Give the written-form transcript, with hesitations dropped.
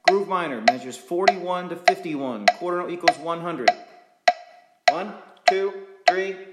Groove minor measures 41 to 51. Quarter note equals 100. 1, 2, 3,